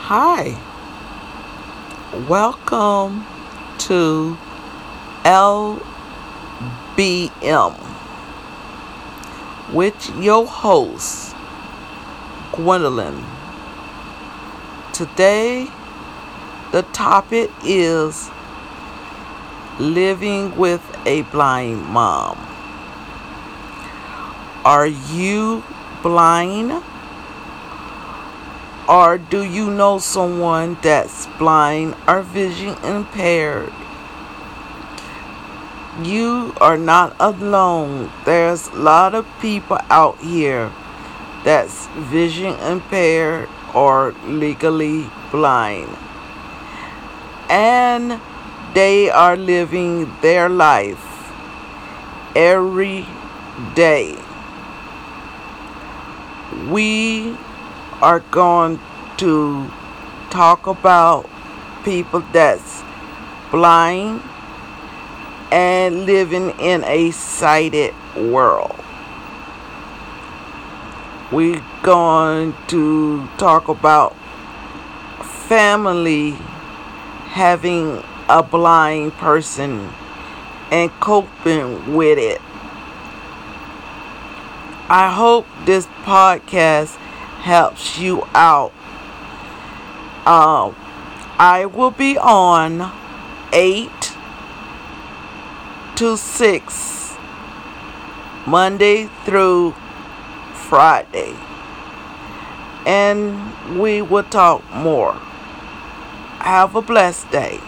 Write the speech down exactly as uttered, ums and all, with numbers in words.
Hi, welcome to L B M with your host, Gwendolyn. Today, the topic is living with a blind mom. Are you blind? Or do you know someone that's blind or vision impaired? You are not alone. There's a lot of people out here that's vision impaired or legally blind. And they are living their life every day. We are going to talk about people that's blind and living in a sighted world. We're going to talk about family having a blind person and coping with it. I hope this podcast helps you out. Um, I will be on eight to six, Monday through Friday. And we will talk more. Have a blessed day.